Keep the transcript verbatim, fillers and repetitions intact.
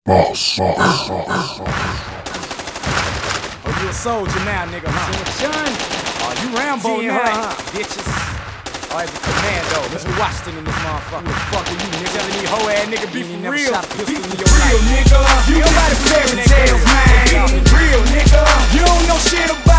Boss, boss, boss. Oh, you a soldier now, nigga, huh? Oh, you Rambo now, huh? Bitches. Oh, it's a commando. Mister Washington in this motherfucker. Who the fuck are you, nigga? Telling these hoe ass nigga be for real. Be for real, nigga. You nobody fairy tales, man. Real, nigga. You don't know shit about